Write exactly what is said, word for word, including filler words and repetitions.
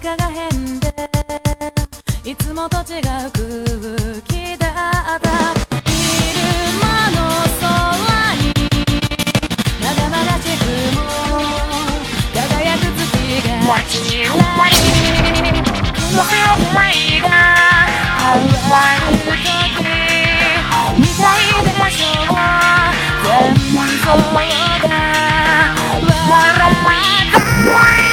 かが変でいつもと違う空気だった昼間の空にまだまだ地雲輝く月がちらりこの愛が現れる時みたいでしょう全部そうだ笑って